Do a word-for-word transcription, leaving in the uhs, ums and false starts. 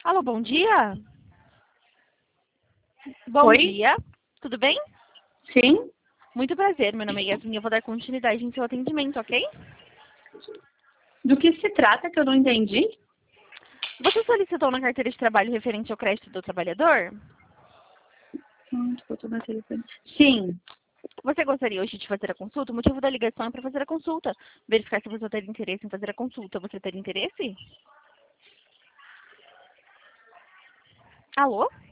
Alô, bom dia? Bom Oi? dia, tudo bem? Sim? Muito prazer, meu nome é Yasmin, eu vou dar continuidade em seu atendimento, ok? Do que se trata que eu não entendi? Você solicitou na carteira de trabalho referente ao crédito do trabalhador? Hum, eu tô na telefone. Sim. Você gostaria hoje de fazer a consulta? O motivo da ligação é para fazer a consulta. Verificar se você tem interesse em fazer a consulta. Você tem interesse? Alô?